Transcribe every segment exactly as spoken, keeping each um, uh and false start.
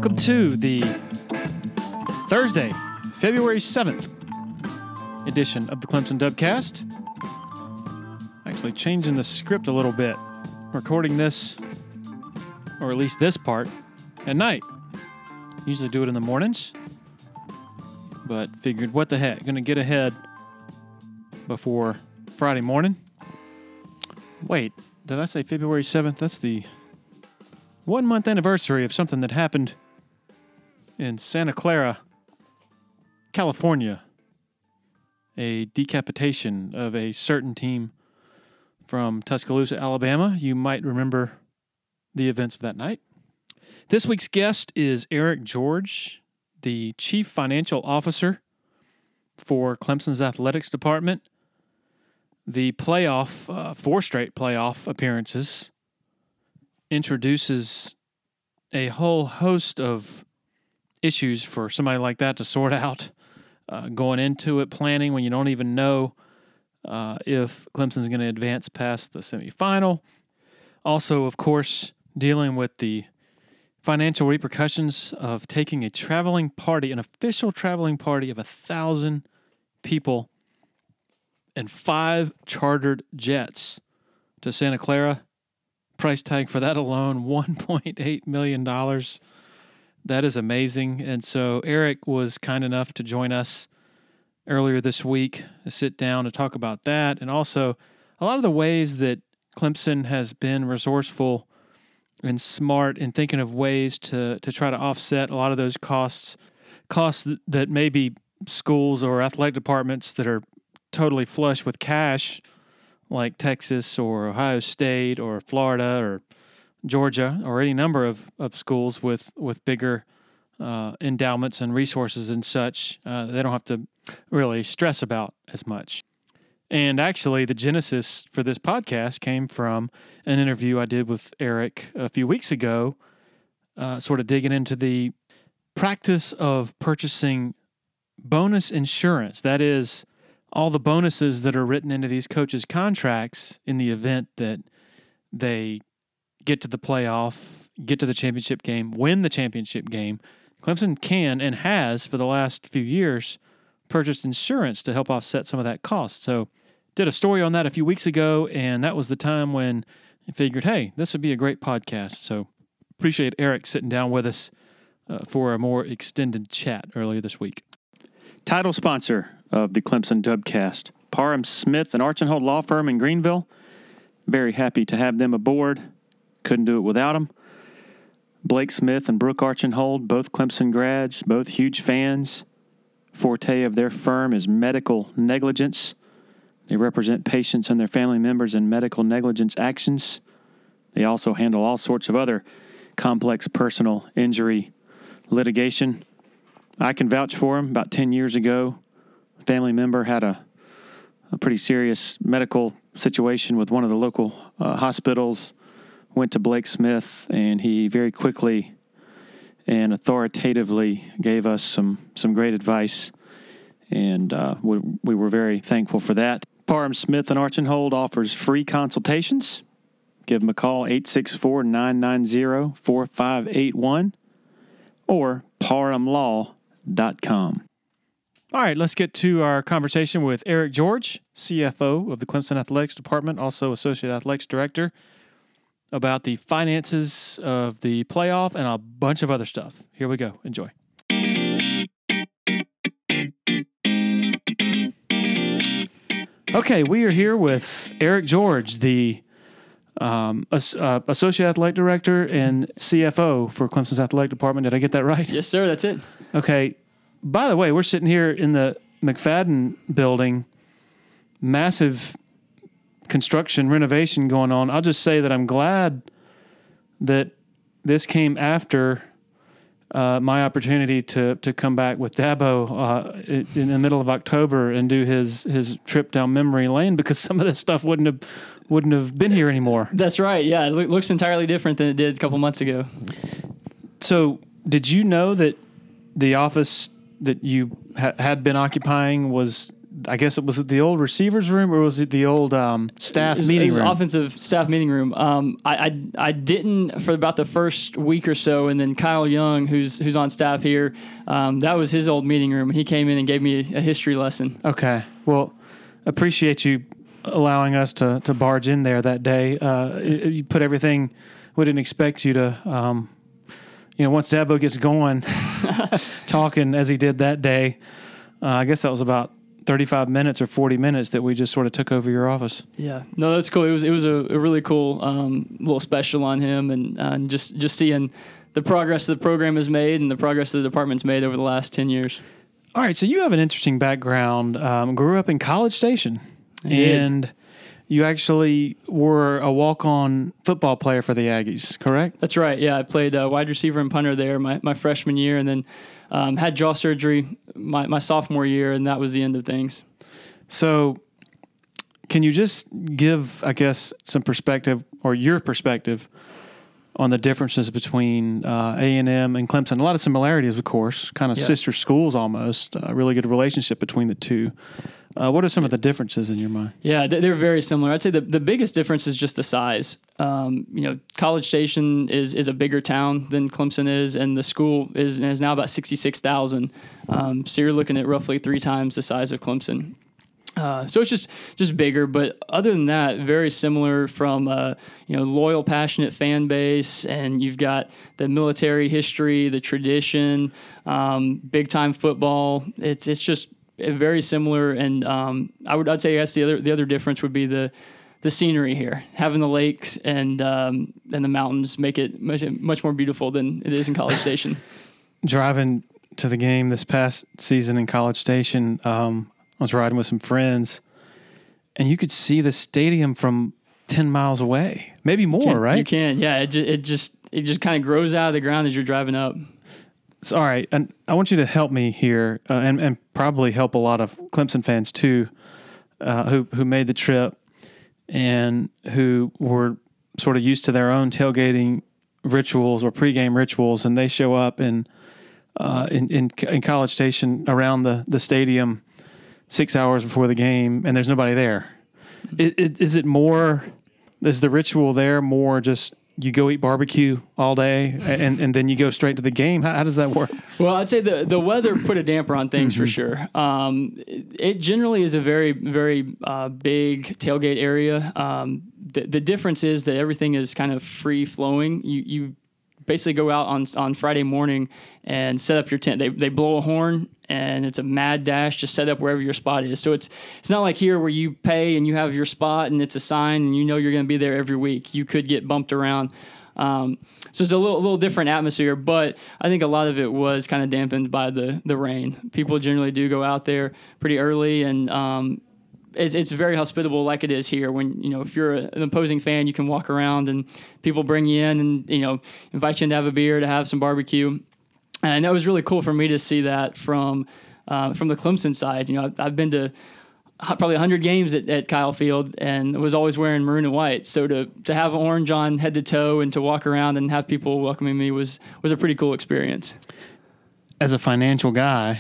Welcome to the Thursday, February seventh edition of the Clemson Dubcast. Actually changing the script a little bit. Recording this, or at least this part, at night. Usually do it in the mornings, but figured what the heck, gonna get ahead before Friday morning. Wait, did I say February seventh? That's the one month anniversary of something that happened in Santa Clara, California. A decapitation of a certain team from Tuscaloosa, Alabama. You might remember the events of that night. This week's guest is Eric George, the Chief Financial Officer for Clemson's Athletics Department. The playoff, uh, four straight playoff appearances, introduces a whole host of issues for somebody like that to sort out, uh, going into it, planning when you don't even know uh, if Clemson's going to advance past the semifinal. Also, of course, dealing with the financial repercussions of taking a traveling party, an official traveling party of a thousand people and five chartered jets to Santa Clara. Price tag for that alone, one point eight million dollars. That is amazing. And so Eric was kind enough to join us earlier this week to sit down to talk about that. And also a lot of the ways that Clemson has been resourceful and smart in thinking of ways to, to try to offset a lot of those costs, costs that, that maybe schools or athletic departments that are totally flush with cash, like Texas or Ohio State or Florida or Georgia or any number of, of schools with, with bigger uh, endowments and resources and such, uh, they don't have to really stress about as much. And actually, the genesis for this podcast came from an interview I did with Eric a few weeks ago, uh, sort of digging into the practice of purchasing bonus insurance. That is, all the bonuses that are written into these coaches' contracts in the event that they get to the playoff, get to the championship game, win the championship game. Clemson can and has, for the last few years, purchased insurance to help offset some of that cost. So did a story on that a few weeks ago, and that was the time when I figured, hey, this would be a great podcast. So appreciate Eric sitting down with us uh, for a more extended chat earlier this week. Title sponsor of the Clemson Dubcast, Parham Smith and Archenhold Law Firm in Greenville. Very happy to have them aboard. Couldn't do it without them. Blake Smith and Brooke Archenhold, both Clemson grads, both huge fans. Forte of their firm is medical negligence. They represent patients and their family members in medical negligence actions. They also handle all sorts of other complex personal injury litigation. I can vouch for them. About ten years ago, a family member had a, a pretty serious medical situation with one of the local uh, hospitals, went to Blake Smith, and he very quickly and authoritatively gave us some, some great advice, and uh, we, we were very thankful for that. Parham Smith and Archenhold offers free consultations. Give them a call, eight six four, nine nine zero, four five eight one, or parham law dot com. All right, let's get to our conversation with Eric George, C F O of the Clemson Athletics Department, also Associate Athletics Director, about the finances of the playoff and a bunch of other stuff. Here we go. Enjoy. Okay, we are here with Eric George, the um, as, uh, Associate Athletic Director and C F O for Clemson's Athletic Department. Did I get that right? Yes, sir. That's it. Okay. By the way, we're sitting here in the McFadden building, massive construction renovation going on. I'll just say that I'm glad that this came after uh, my opportunity to to come back with Dabo uh, in, in the middle of October and do his his trip down memory lane, because some of this stuff wouldn't have wouldn't have been here anymore. That's right. Yeah, it lo- looks entirely different than it did a couple months ago. So, did you know that the office that you ha- had been occupying was I guess it was it the old receivers room or was it the old um, staff it was, meeting it was room? Offensive staff meeting room. Um, I, I I didn't for about the first week or so, and then Kyle Young, who's who's on staff here, um, that was his old meeting room, and he came in and gave me a, a history lesson. Okay, well, appreciate you allowing us to to barge in there that day. Uh, it, you put everything we didn't expect you to. Um, you know, once Dabo gets going, talking as he did that day, uh, I guess that was about thirty-five minutes or forty minutes that we just sort of took over your office. Yeah, no, that's cool. It was it was a, a really cool um, little special on him, and, uh, and just just seeing the progress the program has made and the progress the department's made over the last ten years. All right, so you have an interesting background. Um, grew up in College Station, I did. and you actually were a walk-on football player for the Aggies, correct? That's right. Yeah, I played uh, wide receiver and punter there my, my freshman year, and then um, had jaw surgery my, my sophomore year, and that was the end of things. So can you just give, I guess, some perspective or your perspective on the differences between uh, A and M and Clemson? A lot of similarities, of course, kind of Yeah. sister schools almost, a really good relationship between the two. Uh, what are some of the differences in your mind? Yeah, they- they're very similar. I'd say the, the biggest difference is just the size. Um, you know, College Station is is a bigger town than Clemson is, and the school is is now about sixty-six thousand. Um, so you're looking at roughly three times the size of Clemson. Uh, so it's just just bigger, but other than that, very similar from uh, you know loyal, passionate fan base, and you've got the military history, the tradition, um, big time football. It's it's just very similar, and um, I would I'd say I guess the other the other difference would be the the scenery here, having the lakes and um, and the mountains make it much much more beautiful than it is in College Station. Driving to the game this past season in College Station, um, I was riding with some friends, and you could see the stadium from ten miles away, maybe more, Can- right? You can, yeah. It just it just it just kind of grows out of the ground as you're driving up. So, all right, and I want you to help me here, uh, and and probably help a lot of Clemson fans too, uh, who who made the trip and who were sort of used to their own tailgating rituals or pregame rituals, and they show up in uh, in, in in College Station around the the stadium six hours before the game, and there's nobody there. It, it, is it more? Is the ritual there more just? You go eat barbecue all day, and, and then you go straight to the game? How, how does that work? Well, I'd say the, the weather put a damper on things for sure. Um, it, it generally is a very, very uh, big tailgate area. Um, the, the difference is that everything is kind of free flowing. You you basically go out on on Friday morning and set up your tent. They they blow a horn, and it's a mad dash to set up wherever your spot is. So it's it's not like here where you pay and you have your spot and it's a sign and you know you're going to be there every week. You could get bumped around. Um, so it's a little little different atmosphere, but I think a lot of it was kind of dampened by the the rain. People generally do go out there pretty early, and um, it's it's very hospitable like it is here. When, you know, if you're a, an opposing fan, you can walk around and people bring you in and, you know, invite you in to have a beer, to have some barbecue. And that was really cool for me to see that from uh, from the Clemson side. You know, I've, I've been to probably one hundred games at, at Kyle Field and was always wearing maroon and white. So to to have orange on head to toe and to walk around and have people welcoming me was was a pretty cool experience. As a financial guy,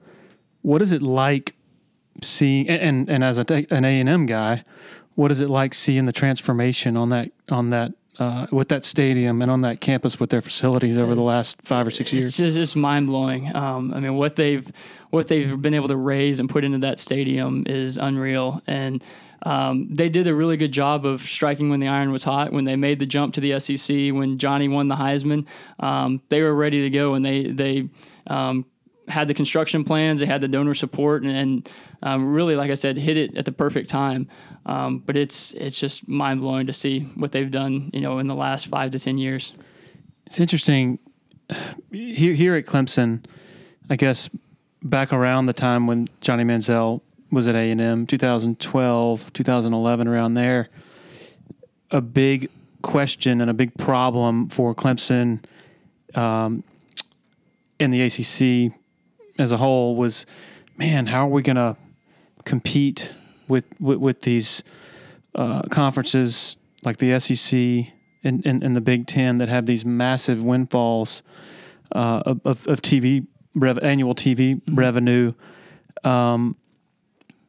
what is it like seeing, and and as a, an A and M guy, what is it like seeing the transformation on that on that uh, with that stadium and on that campus with their facilities over the last five or six years? It's just, just mind blowing. Um, I mean, what they've what they've been able to raise and put into that stadium is unreal, and um, they did a really good job of striking when the iron was hot. When they made the jump to the S E C, when Johnny won the Heisman, um, they were ready to go, and they they um, had the construction plans, they had the donor support, and, and um, really, like I said, hit it at the perfect time. Um, but it's it's just mind blowing to see what they've done, you know, in the last five to ten years. It's interesting here here at Clemson. I guess back around the time when Johnny Manziel was at A and M, twenty twelve, twenty eleven, around there, a big question and a big problem for Clemson um, and the A C C as a whole was, man, how are we going to compete with, with with these uh, conferences like the S E C and, and, and the Big Ten that have these massive windfalls uh, of, of of T V rev- annual T V mm-hmm. revenue. Um,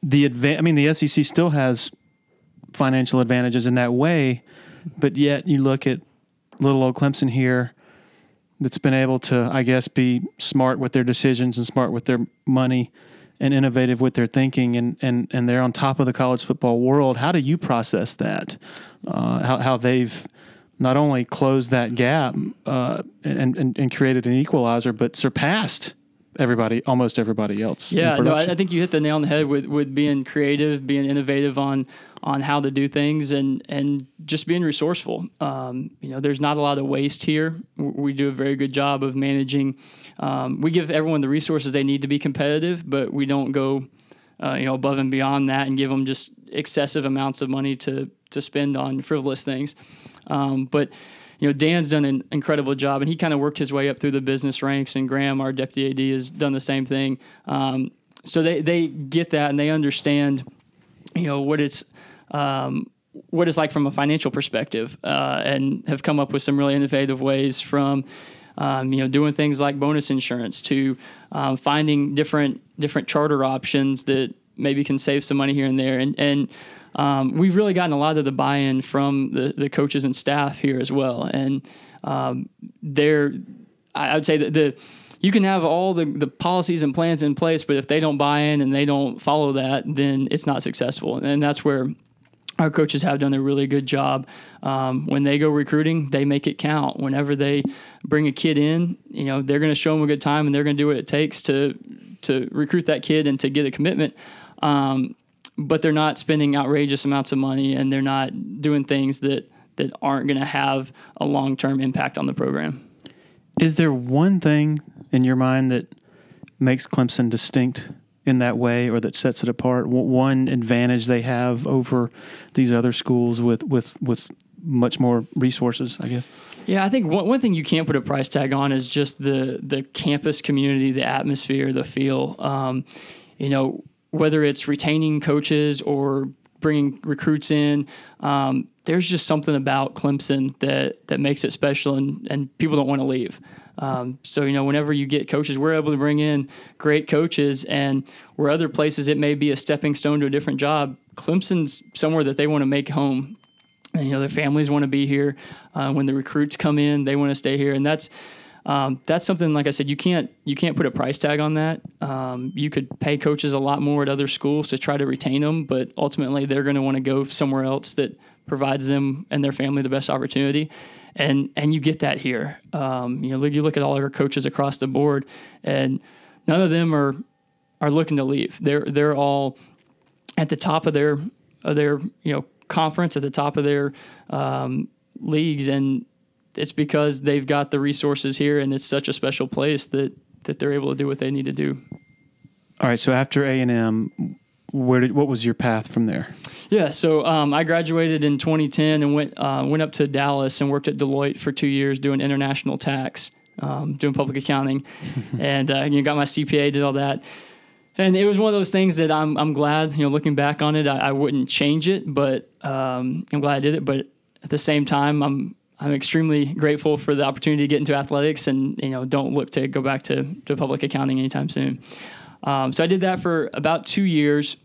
the adva- I mean, the S E C still has financial advantages in that way, but yet you look at little old Clemson here that's been able to, I guess, be smart with their decisions and smart with their money and innovative with their thinking, and, and, and they're on top of the college football world. How do you process that? Uh, how, how they've not only closed that gap uh, and, and, and created an equalizer, but surpassed everybody, almost everybody else. Yeah, no, I, I think you hit the nail on the head with, with being creative, being innovative on on how to do things, and and just being resourceful. Um, you know, there's not a lot of waste here. We do a very good job of managing. Um, we give everyone the resources they need to be competitive, but we don't go, uh, you know, above and beyond that and give them just excessive amounts of money to to spend on frivolous things. Um, but you know, Dan's done an incredible job, and he kind of worked his way up through the business ranks, and Graham, our deputy A D, has done the same thing. Um, so they, they get that, and they understand, you know, what it's um, what it's like from a financial perspective, uh, and have come up with some really innovative ways from, um, you know, doing things like bonus insurance to um, finding different different charter options that maybe can save some money here and there, and and. Um, we've really gotten a lot of the buy-in from the, the coaches and staff here as well. And um, they're, I would say that the you can have all the, the policies and plans in place, but if they don't buy in and they don't follow that, then it's not successful. And that's where our coaches have done a really good job. Um, when they go recruiting, they make it count. Whenever they bring a kid in, you know, they're going to show them a good time, and they're going to do what it takes to to recruit that kid and to get a commitment. Um, but they're not spending outrageous amounts of money, and they're not doing things that, that aren't going to have a long-term impact on the program. Is there one thing in your mind that makes Clemson distinct in that way, or that sets it apart? One advantage they have over these other schools with, with, with much more resources, I guess? Yeah, I think one, one thing you can't put a price tag on is just the, the campus community, the atmosphere, the feel. Um, you know, whether it's retaining coaches or bringing recruits in, um, there's just something about Clemson that, that makes it special, and, and people don't want to leave. Um, so, you know, whenever you get coaches, we're able to bring in great coaches, and where other places it may be a stepping stone to a different job, Clemson's somewhere that they want to make home. And, you know, their families want to be here. Uh, when the recruits come in, they want to stay here. And that's, Um, that's something, like I said, you can't you can't put a price tag on that. Um, you could pay coaches a lot more at other schools to try to retain them, but ultimately they're going to want to go somewhere else that provides them and their family the best opportunity. And and you get that here. Um, you know, look, you look at all our coaches across the board, and none of them are are looking to leave. They're they're all at the top of their of their you know conference, at the top of their um, leagues, and it's because they've got the resources here, and it's such a special place that, that they're able to do what they need to do. All right. So after A and M, where did what was your path from there? Yeah. So um, I graduated in twenty ten and went uh, went up to Dallas and worked at Deloitte for two years doing international tax, um, doing public accounting, and uh, you know, got my C P A, did all that. And it was one of those things that I'm I'm glad, you know, looking back on it, I, I wouldn't change it, but um, I'm glad I did it. But at the same time, I'm I'm extremely grateful for the opportunity to get into athletics, and, you know, don't look to go back to, to public accounting anytime soon. Um, so I did that for about two years,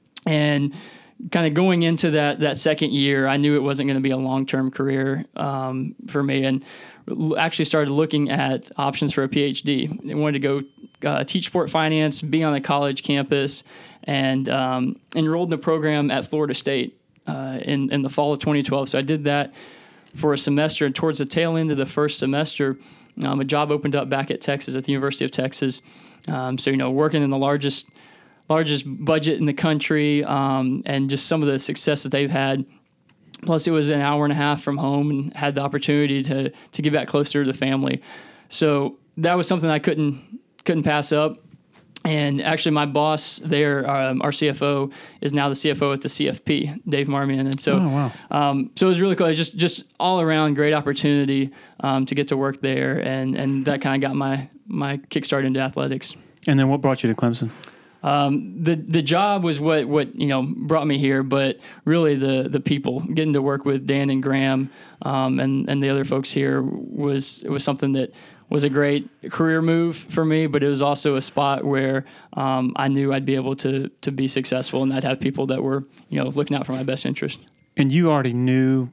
and kind of going into that, that second year, I knew it wasn't going to be a long-term career um, for me, and actually started looking at options for a P H D. I wanted to go uh, teach sport finance, be on a college campus, and um, enrolled in a program at Florida State uh, in, in the fall of twenty twelve. So I did that for a semester, and towards the tail end of the first semester, um, a job opened up back at Texas, at the University of Texas. Um, so, you know, working in the largest largest budget in the country, um, and just some of the success that they've had. Plus, it was an hour and a half from home, and had the opportunity to to get back closer to the family. So that was something I couldn't couldn't pass up. And actually, my boss there, um, our C F O, is now the C F O at the C F P, Dave Marmion. And so, oh, wow. um, so it was really cool. It was just just all around great opportunity um, to get to work there, and and that kind of got my my kickstart into athletics. And then what brought you to Clemson? Um, the the job was what, what you know brought me here, but really the the people, getting to work with Dan and Graham um, and and the other folks here was it was something that was a great career move for me, but it was also a spot where um, I knew I'd be able to to be successful, and I'd have people that were, you know, looking out for my best interest. And you already knew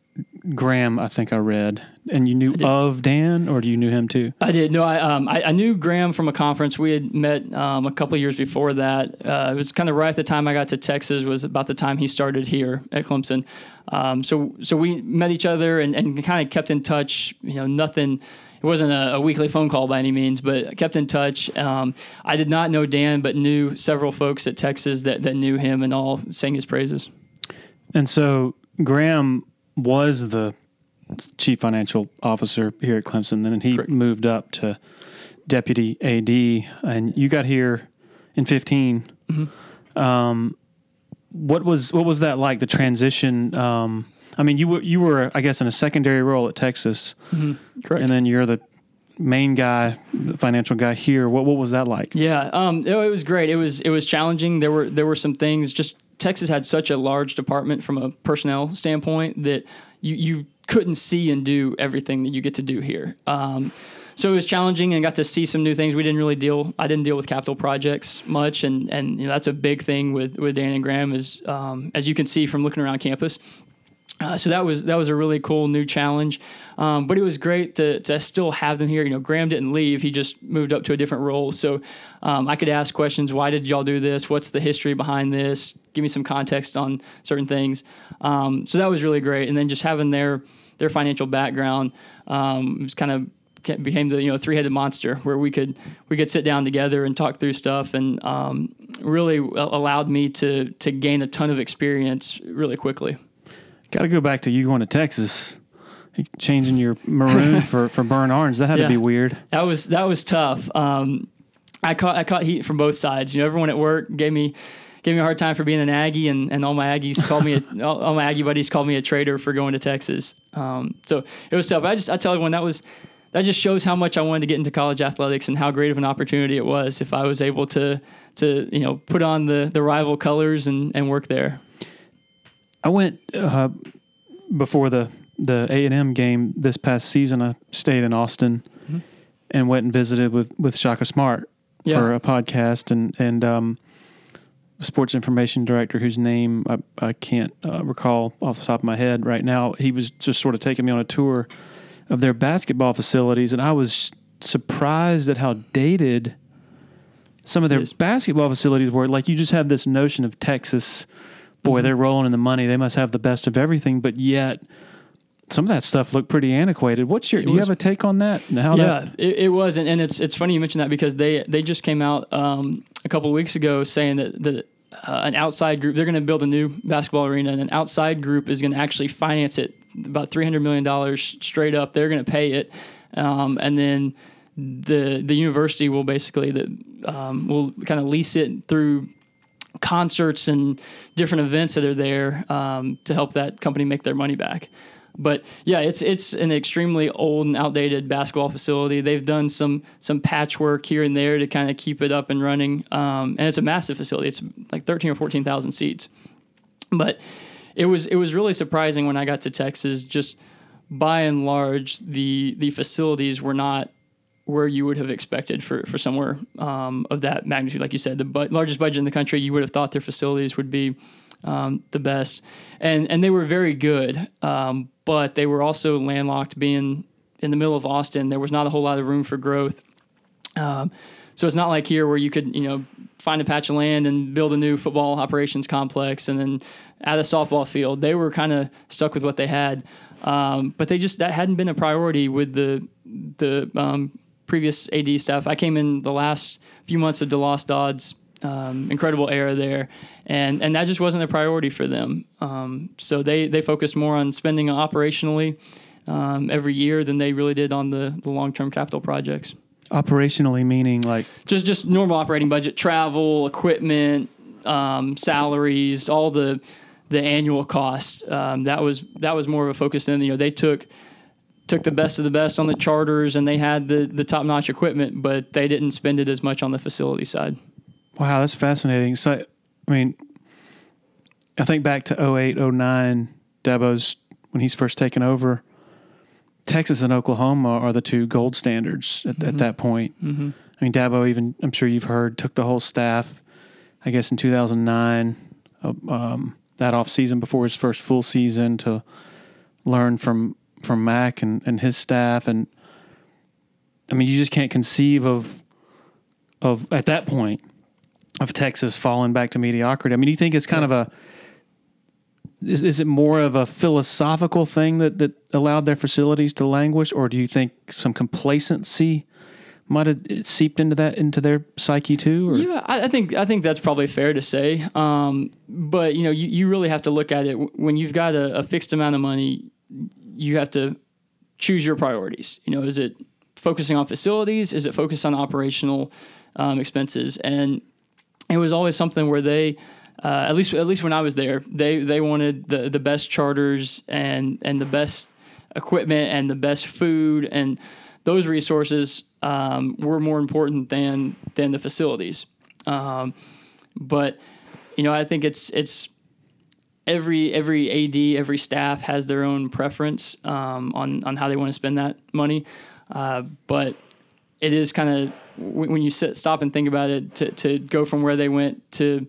Graham, I think I read, and you knew of Dan, or do you knew him too? I did. No, I um I, I knew Graham from a conference. We had met um, a couple of years before that. Uh, it was kind of right at the time I got to Texas. Was about the time he started here at Clemson. Um, so so we met each other and, and kind of kept in touch. You know, nothing. It wasn't a, a weekly phone call by any means, but I kept in touch. Um, I did not know Dan, but knew several folks at Texas that that knew him and all sang his praises. And so Graham was the chief financial officer here at Clemson, and then he Correct. moved up to deputy A D, and you got here in fifteen. Mm-hmm. Um, what was what was that like? The transition. Um, I mean, you were you were I guess in a secondary role at Texas, Mm-hmm. Correct. and then you're the main guy, the financial guy here. What what was that like? Yeah, um, it, it was great. It was it was challenging. There were there were some things. Just Texas had such a large department from a personnel standpoint that you you couldn't see and do everything that you get to do here. Um, so it was challenging, and got to see some new things. We didn't really deal. I didn't deal with capital projects much, and and you know, that's a big thing with with Dan and Graham, is um, as you can see from looking around campus. Uh, so that was that was a really cool new challenge, um, but it was great to to still have them here. You know, Graham didn't leave; he just moved up to a different role. So um, I could ask questions: why did y'all do this? What's the history behind this? Give me some context on certain things. Um, so that was really great. And then just having their their financial background um, was kind of became the you know three-headed monster where we could we could sit down together and talk through stuff, and um, really allowed me to to gain a ton of experience really quickly. Got to go back to you going to Texas, changing your maroon for, for burnt orange. That had Yeah. to be weird. That was that was tough. Um, I caught I caught heat from both sides. You know, everyone at work gave me gave me a hard time for being an Aggie, and, and all my Aggies called me a, all, all my Aggie buddies called me a traitor for going to Texas. Um, so it was tough. I just I tell everyone that was that just shows how much I wanted to get into college athletics and how great of an opportunity it was if I was able to to you know put on the the rival colors and, and work there. I went uh, before the the A and M game this past season. I stayed in Austin mm-hmm. and went and visited with, with Shaka Smart yeah. for a podcast, and and um, sports information director whose name I, I can't uh, recall off the top of my head right now. He was just sort of taking me on a tour of their basketball facilities, and I was surprised at how dated some of their basketball facilities were. Like, you just have this notion of Texas. Boy, they're rolling in the money. They must have the best of everything, but yet some of that stuff looked pretty antiquated. What's your? Do you have a take on that? And how yeah, that? It, it was, and, and it's it's funny you mentioned that because they they just came out um, a couple of weeks ago saying that that uh, an outside group, they're going to build a new basketball arena, and an outside group is going to actually finance it about three hundred million dollars straight up. They're going to pay it, um, and then the the university will basically the um, will kind of lease it through concerts and different events that are there um, to help that company make their money back. But yeah, it's it's an extremely old and outdated basketball facility. They've done some some patchwork here and there to kind of keep it up and running, um, and it's a massive facility. It's like thirteen or fourteen thousand seats. But it was it was really surprising when I got to Texas. Just by and large, the the facilities were not where you would have expected for, for somewhere um, of that magnitude. Like you said, the bu- largest budget in the country, you would have thought their facilities would be um, the best. And and they were very good, um, but they were also landlocked. Being in the middle of Austin, there was not a whole lot of room for growth. Um, so it's not like here where you could, you know, find a patch of land and build a new football operations complex and then add a softball field. They were kind of stuck with what they had. Um, but they just, that hadn't been a priority with the, the, um, previous A D staff. I came in the last few months of DeLoss Dodd's um, incredible era there, and and that just wasn't a priority for them. Um, so they they focused more on spending operationally um, every year than they really did on the, the long-term capital projects. Operationally meaning like? Just just normal operating budget, travel, equipment, um, salaries, all the the annual cost. Um, that was that was more of a focus than, you know, they took took the best of the best on the charters, and they had the, the top-notch equipment, but they didn't spend it as much on the facility side. Wow, that's fascinating. So, I mean, I think back to oh eight, oh nine, Dabo's, when he's first taken over, Texas and Oklahoma are the two gold standards at, mm-hmm. at that point. Mm-hmm. I mean, Dabo, even, I'm sure you've heard, took the whole staff, I guess, in two thousand nine, uh, um, that off season before his first full season, to learn from, from Mac and, and his staff. And I mean, you just can't conceive of, of at that point, of Texas falling back to mediocrity. I mean, do you think it's kind yeah. of a, is, is it more of a philosophical thing that, that allowed their facilities to languish, or do you think some complacency might have seeped into that, into their psyche too? Or? Yeah, I, I think I think that's probably fair to say. Um, but you know, you, you really have to look at it when you've got a, a fixed amount of money. You have to choose your priorities. You know, is it focusing on facilities? Is it focused on operational um, expenses? And it was always something where they, uh, at least at least when I was there, they they wanted the the best charters and and the best equipment and the best food, and those resources um, were more important than than the facilities. Um, but you know, I think it's it's every every A D, every staff has their own preference um, on on how they want to spend that money. Uh, but it is kind of, when you sit, stop and think about it, to, to go from where they went to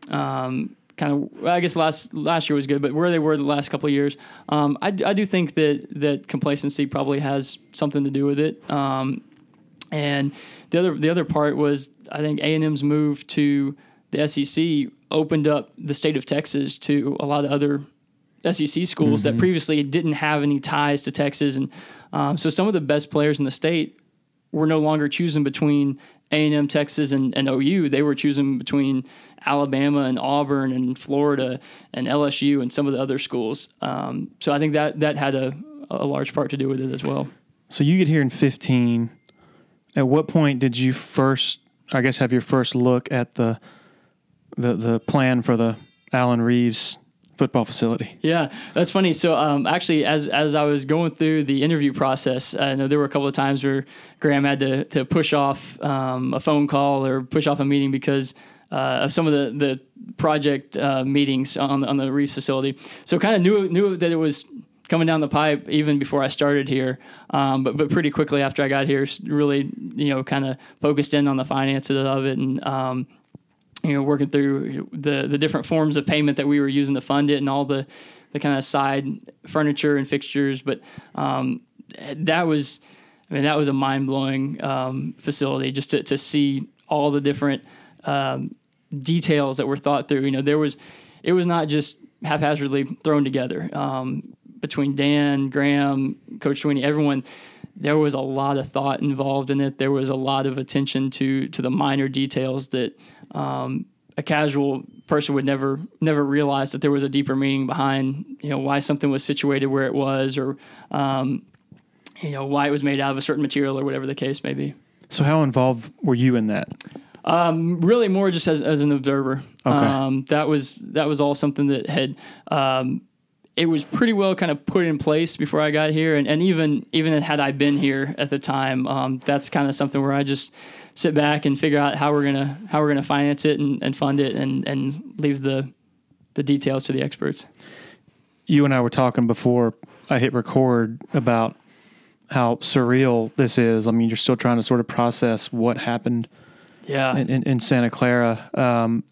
um, kind of, well, I guess last last year was good, but where they were the last couple of years, um, I, I do think that that complacency probably has something to do with it. Um, and the other the other part was, I think A and M's move to the S E C opened up the state of Texas to a lot of other S E C schools mm-hmm. that previously didn't have any ties to Texas. And um, so some of the best players in the state were no longer choosing between A and M, Texas, and, and O U. They were choosing between Alabama and Auburn and Florida and L S U and some of the other schools. Um, so I think that that had a, a large part to do with it as well. So you get here in fifteen. At what point did you first, I guess, have your first look at the the the plan for the Allen Reeves football facility? Yeah, that's funny. So um, actually, as as I was going through the interview process, I know there were a couple of times where Graham had to to push off um, a phone call or push off a meeting because uh, of some of the the project uh, meetings on the, on the Reeves facility. So kind of knew knew that it was coming down the pipe even before I started here. Um, but but pretty quickly after I got here, really you know kind of focused in on the finances of it and. Um, you know, working through the, the different forms of payment that we were using to fund it and all the, the kind of side furniture and fixtures. But um, that was, I mean, that was a mind-blowing um, facility just to, to see all the different um, details that were thought through. You know, there was, it was not just haphazardly thrown together. Um, between Dan, Graham, Coach Sweeney, everyone, there was a lot of thought involved in it. There was a lot of attention to to the minor details that um, a casual person would never never realize that there was a deeper meaning behind, you know, why something was situated where it was, or um, you know, why it was made out of a certain material, or whatever the case may be. So, how involved were you in that? Um, really, more just as as an observer. Okay. Um, that was that was all something that had. Um, It was pretty well kind of put in place before I got here, and, and even even had I been here at the time, um, that's kind of something where I just sit back and figure out how we're gonna how we're gonna finance it and, and fund it, and, and leave the the details to the experts. You and I were talking before I hit record about how surreal this is. I mean, you're still trying to sort of process what happened, yeah, in, in, in Santa Clara, um,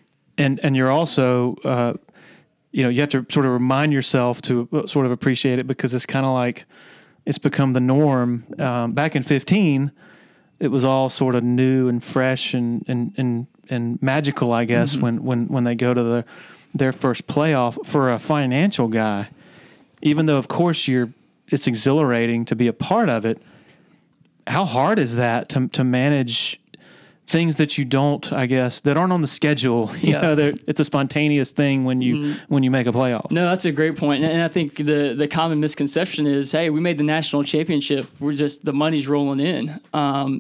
and and you're also. Uh, You know, you have to sort of remind yourself to sort of appreciate it, because it's kind of like it's become the norm. Um, back in fifteen, it was all sort of new and fresh and and and, and magical, I guess, mm-hmm. when, when, when they go to the, their first playoff. For a financial guy, even though, of course, you're it's exhilarating to be a part of it, how hard is that to to manage things that you don't, I guess, that aren't on the schedule? You yeah. know, it's a spontaneous thing when you mm. when you make a playoff. No, that's a great point. And I think the the common misconception is, hey, we made the national championship. We're just, the money's rolling in. Um,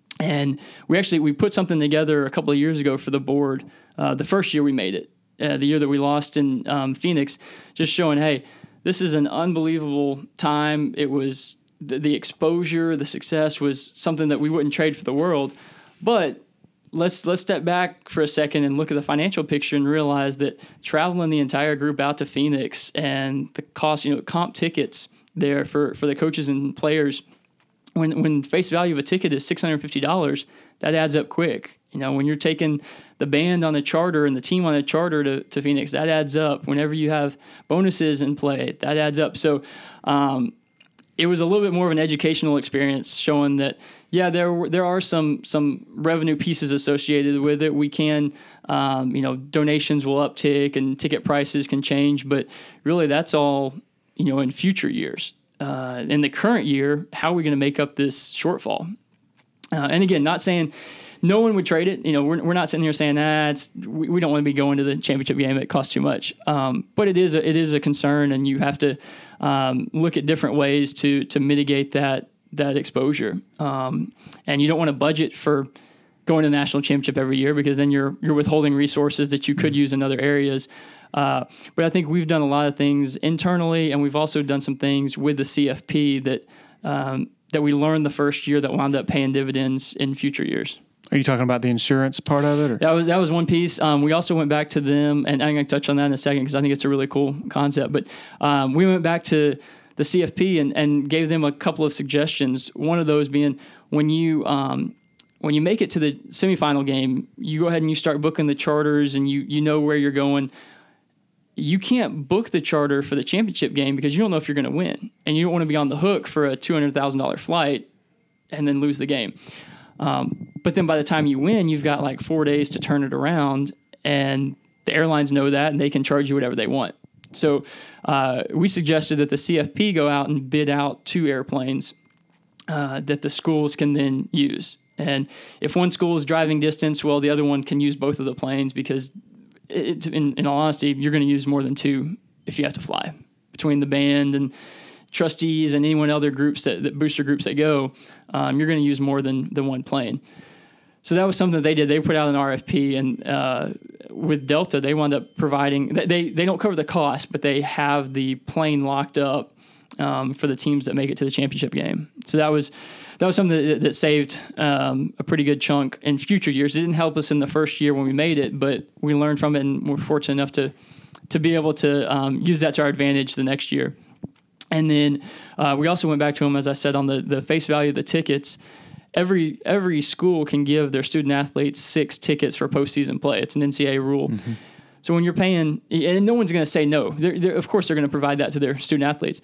and we actually, we put something together a couple of years ago for the board. Uh, the first year we made it, uh, the year that we lost in um, Phoenix, just showing, hey, this is an unbelievable time. It was the, the exposure, the success was something that we wouldn't trade for the world. But let's let's step back for a second and look at the financial picture and realize that traveling the entire group out to Phoenix and the cost, you know, comp tickets, there for, for the coaches and players. When when face value of a ticket is six hundred fifty dollars, that adds up quick. You know, when you're taking the band on a charter and the team on a charter to, to Phoenix, that adds up. Whenever you have bonuses in play, that adds up. So um, it was a little bit more of an educational experience, showing that, yeah, there there are some some revenue pieces associated with it. We can, um, you know, donations will uptick and ticket prices can change, but really that's all, you know, in future years. Uh, in the current year, how are we going to make up this shortfall? Uh, and again, not saying no one would trade it. You know, we're we're not sitting here saying, ah, it's, we, we don't want to be going to the championship game. It costs too much. Um, but it is a, it is a concern, and you have to um, look at different ways to to mitigate that that exposure. Um, and you don't want to budget for going to the national championship every year, because then you're you're withholding resources that you could use in other areas. Uh, but I think we've done a lot of things internally, and we've also done some things with the C F P that um, that we learned the first year that wound up paying dividends in future years. Are you talking about the insurance part of it? Or? That was that was one piece. Um, we also went back to them, and I'm going to touch on that in a second because I think it's a really cool concept. But um, we went back to the C F P and, and gave them a couple of suggestions. One of those being, when you um, when you make it to the semifinal game, you go ahead and you start booking the charters, and you you know where you're going. You can't book the charter for the championship game because you don't know if you're going to win, and you don't want to be on the hook for a two hundred thousand dollars flight and then lose the game. Um, but then by the time you win, you've got like four days to turn it around, and the airlines know that, and they can charge you whatever they want. So uh, we suggested that the C F P go out and bid out two airplanes uh, that the schools can then use. And if one school is driving distance, well, the other one can use both of the planes, because it, in, in all honesty, you're going to use more than two if you have to fly. Between the band and trustees and anyone other groups that, that booster groups that go, um, you're going to use more than, than one plane. So that was something that they did. They put out an R F P, and uh, with Delta, they wound up providing. They they don't cover the cost, but they have the plane locked up um, for the teams that make it to the championship game. So that was that was something that, that saved um, a pretty good chunk in future years. It didn't help us in the first year when we made it, but we learned from it, and we're fortunate enough to to be able to um, use that to our advantage the next year. And then uh, we also went back to them, as I said, on the, the face value of the tickets. Every every school can give their student athletes six tickets for postseason play. It's an N C double A rule. Mm-hmm. So when you're paying, and no one's going to say no. They're, they're, of course, they're going to provide that to their student athletes.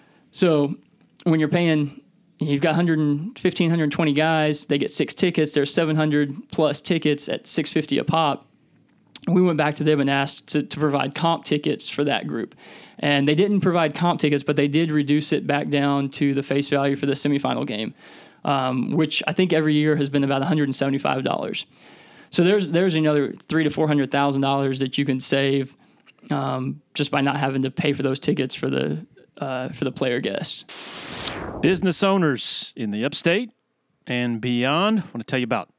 So when you're paying, you've got one hundred fifteen, one hundred twenty guys. They get six tickets. There's seven hundred plus tickets at six hundred fifty dollars a pop. We went back to them and asked to, to provide comp tickets for that group. And they didn't provide comp tickets, but they did reduce it back down to the face value for the semifinal game, um, which I think every year has been about one hundred seventy-five dollars. So there's there's another three to four hundred thousand dollars that you can save um, just by not having to pay for those tickets for the uh, for the player guests. Business owners in the upstate and beyond, I want to tell you about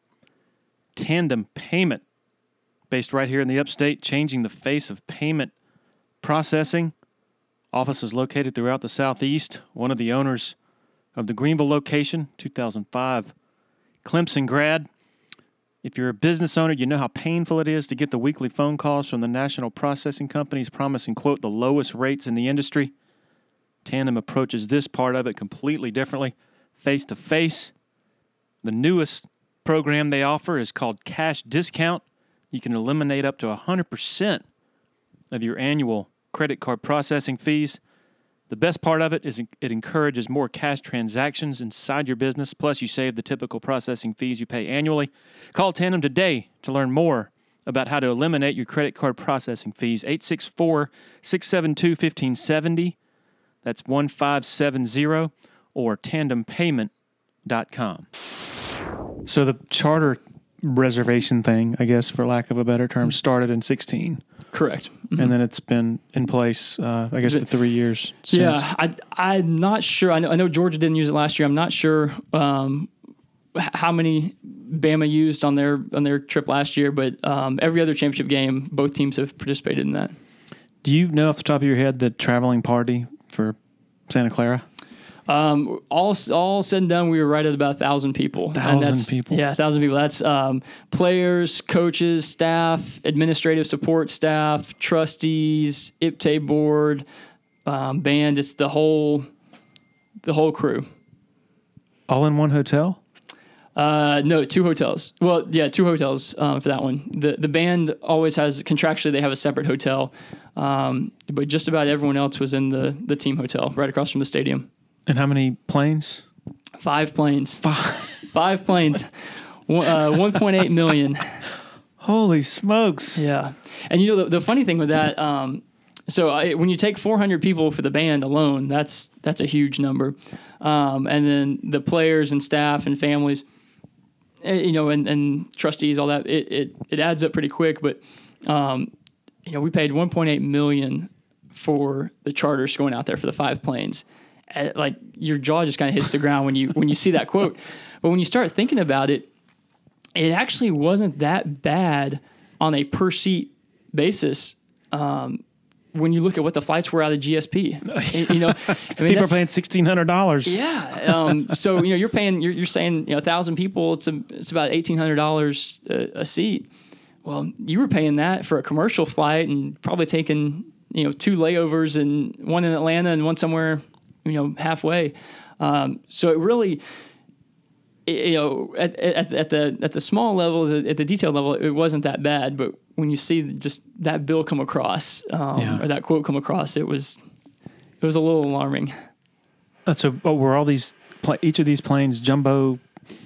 Tandem Payment, based right here in the upstate, changing the face of payment processing. Office is located throughout the Southeast. One of the owners of the Greenville location, two thousand five Clemson grad. If you're a business owner, you know how painful it is to get the weekly phone calls from the national processing companies promising, quote, the lowest rates in the industry. Tandem approaches this part of it completely differently, face-to-face. The newest program they offer is called Cash Discount. You can eliminate up to one hundred percent of your annual credit card processing fees. The best part of it is it encourages more cash transactions inside your business, plus you save the typical processing fees you pay annually. Call Tandem today to learn more about how to eliminate your credit card processing fees. eight six four, six seven two, one five seven zero. That's one five seven zero, or tandem payment dot com. So the charter reservation thing, I guess, for lack of a better term, started in sixteen. Correct. Mm-hmm. And then it's been in place, uh, I guess, the three years since. Yeah, I, I'm not sure. I know, I know Georgia didn't use it last year. I'm not sure um, how many Bama used on their on their trip last year, but um, every other championship game, both teams have participated in that. Do you know off the top of your head the traveling party for Santa Clara? Um, all all said and done, we were right at about a thousand people. Thousand people. Yeah, a thousand people. That's um, players, coaches, staff, administrative support staff, trustees, I P T A board, um, band. It's the whole the whole crew. All in one hotel? Uh, no, two hotels. Well, yeah, two hotels um, for that one. The the band always has, contractually, they have a separate hotel, um, but just about everyone else was in the, the team hotel right across from the stadium. And how many planes? Five planes. Five. Five planes. One, uh, one point eight million. Holy smokes. Yeah. And you know, the, the funny thing with that, um, so I, when you take four hundred people for the band alone, that's that's a huge number. Um, and then the players and staff and families, you know, and, and trustees, all that, it, it, it adds up pretty quick. But, um, you know, we paid one point eight million dollars for the charters going out there for the five planes. And, like, your jaw just kind of hits the ground when you when you see that quote. But when you start thinking about it, it actually wasn't that bad on a per seat basis. Um, when you look at what the flights were out of G S P, you know, I mean, people are paying sixteen hundred dollars. Yeah. Um, so, you know, you're paying, you're, you're saying, you know, a thousand people, it's a, it's about eighteen hundred dollars a, a seat. Well, you were paying that for a commercial flight and probably taking, you know, two layovers and one in Atlanta and one somewhere, you know, halfway. Um, so it really, you know, at, at, at the at the small level, at the detail level, it wasn't that bad. But when you see just that bill come across, um, yeah. or that quote come across, it was it was a little alarming. Uh, so, oh, were all these each of these planes jumbo?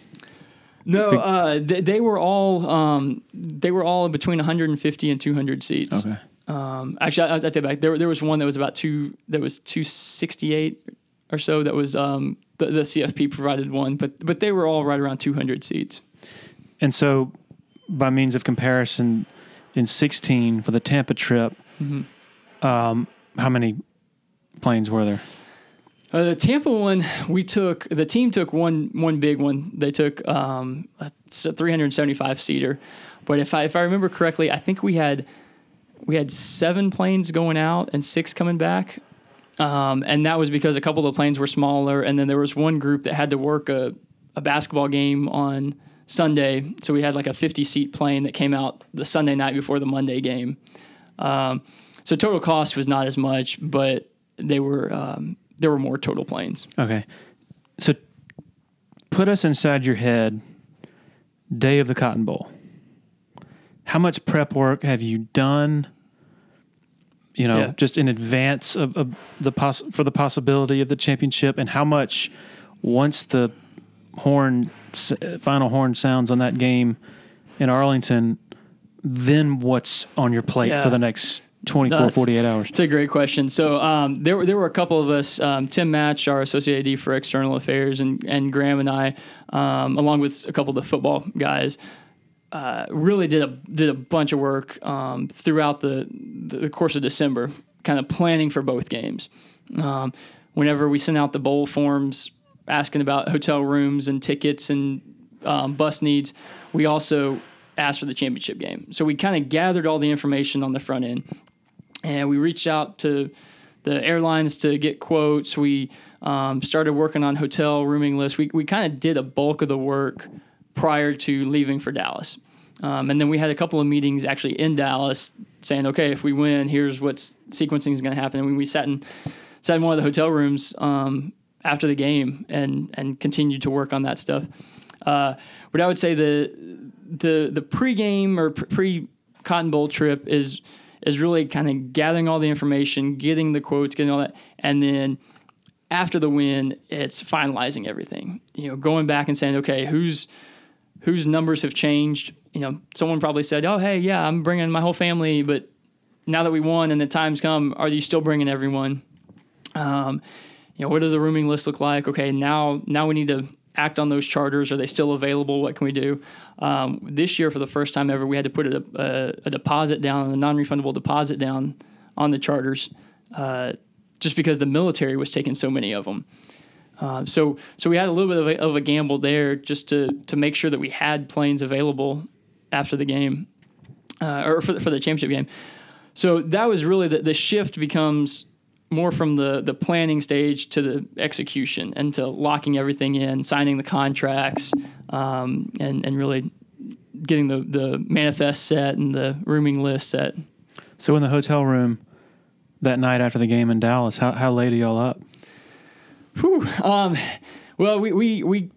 No, uh, they, they were all um, they were all between one hundred fifty and two hundred seats. Okay. Um, actually, I, I take back. There there was one that was about two. That was two sixty-eight or so. That was um, the, the C F P provided one, but but they were all right around two hundred seats. And so, by means of comparison, in sixteen for the Tampa trip, mm-hmm. um, how many planes were there? Uh, the Tampa one, we took the team took one one big one. They took um, a three hundred seventy-five seater, but if I if I remember correctly, I think we had we had seven planes going out and six coming back. Um, and that was because a couple of the planes were smaller, and then there was one group that had to work a, a basketball game on Sunday, so we had like a fifty-seat plane that came out the Sunday night before the Monday game. Um, so total cost was not as much, but they were um, there were more total planes. Okay, so put us inside your head. Day of the Cotton Bowl. How much prep work have you done? You know, yeah. just in advance of, of the poss- for the possibility of the championship, and how much once the horn final horn sounds on that game in Arlington, then what's on your plate yeah. for the next twenty-four, That's, forty-eight hours? It's a great question. So um, there were there were a couple of us, um, Tim Match, our associate A D for external affairs, and and Graham and I, um, along with a couple of the football guys. Uh, really did a did a bunch of work um, throughout the the course of December, kind of planning for both games. Um, whenever we sent out the bowl forms asking about hotel rooms and tickets and um, bus needs, we also asked for the championship game. So we kind of gathered all the information on the front end, and we reached out to the airlines to get quotes. We um, started working on hotel rooming lists. We we kind of did a bulk of the work prior to leaving for Dallas. Um, and then we had a couple of meetings actually in Dallas saying, okay, if we win, here's what sequencing is going to happen. And we sat in, sat in one of the hotel rooms um, after the game and and continued to work on that stuff. Uh, but I would say the the the pregame or pre-Cotton Bowl trip is is really kind of gathering all the information, getting the quotes, getting all that, and then after the win, it's finalizing everything. You know, going back and saying, okay, who's whose numbers have changed. You know, someone probably said, oh, hey, yeah, I'm bringing my whole family, but now that we won and the time's come, are you still bringing everyone? Um, you know, what does the rooming list look like? Okay, now now we need to act on those charters. Are they still available? What can we do? Um, this year, for the first time ever, we had to put a, a, a deposit down, a non-refundable deposit down on the charters uh, just because the military was taking so many of them. Uh, so so we had a little bit of a, of a gamble there just to to make sure that we had planes available after the game uh, or for the, for the championship game. So that was really the, the shift becomes more from the, the planning stage to the execution and to locking everything in, signing the contracts, um, and, and really getting the, the manifest set and the rooming list set. So in the hotel room that night after the game in Dallas, how, how late are y'all up? Whew. Um, well, we, we, we,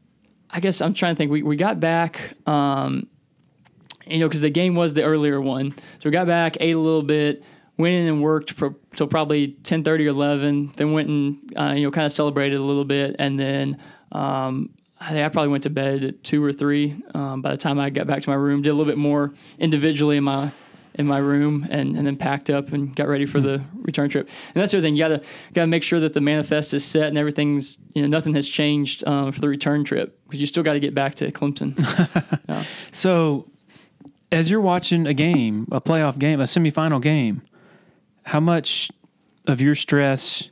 I guess I'm trying to think. We, we got back, um, you know, because the game was the earlier one. So we got back, ate a little bit, went in and worked pro- till probably ten thirty or eleven, then went and, uh, you know, kind of celebrated a little bit. And then um, I think I probably went to bed at two or three um, by the time I got back to my room, did a little bit more individually in my in my room, and, and then packed up and got ready for the return trip. And that's the other thing. You gotta gotta make sure that the manifest is set and everything's, you know, nothing has changed um, for the return trip, because you still got to get back to Clemson. Yeah. So as you're watching a game, a playoff game, a semifinal game, how much of your stress